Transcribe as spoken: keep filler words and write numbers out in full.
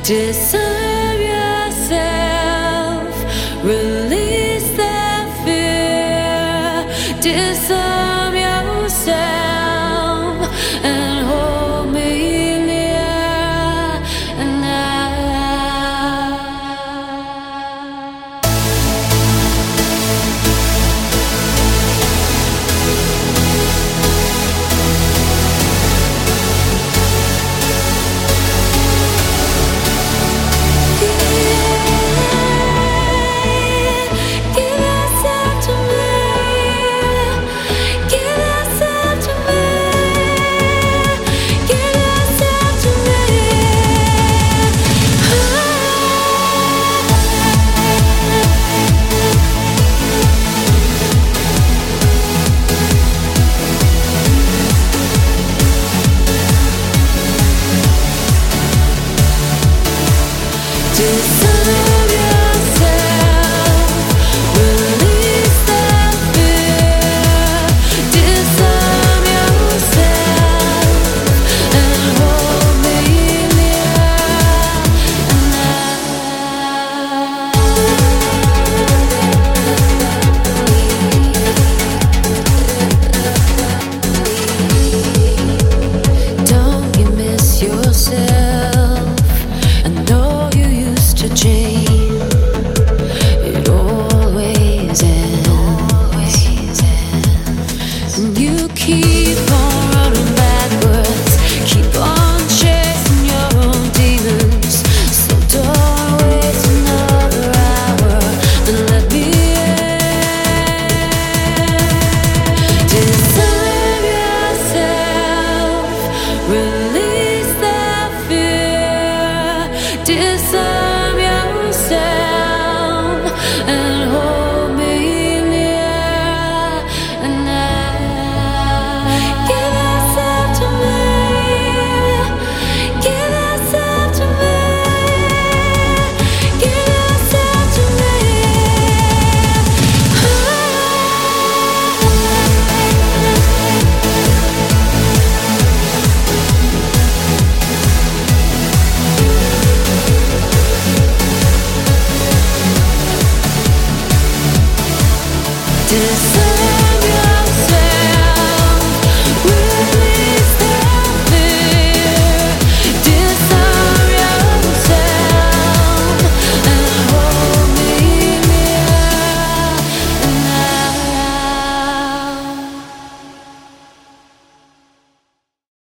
Disarm yourself, release that fear. Disarm yourself and hold me near. And I disarm yourself, release that fear. Disarm yourself and hold me near. And I don't you miss yourself? I know you used to dream. It always ends, and you keep